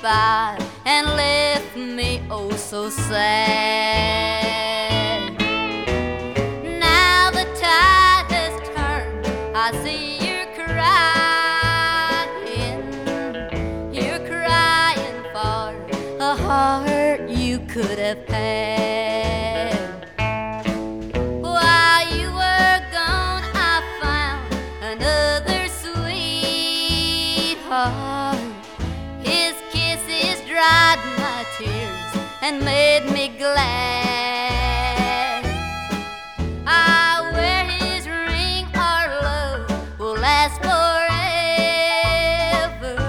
by and left me oh so sad. Now the tide has turned, I see you're crying for a heart you could have had. While you were gone, I found another sweetheart. His kisses dried my tears and made me glad.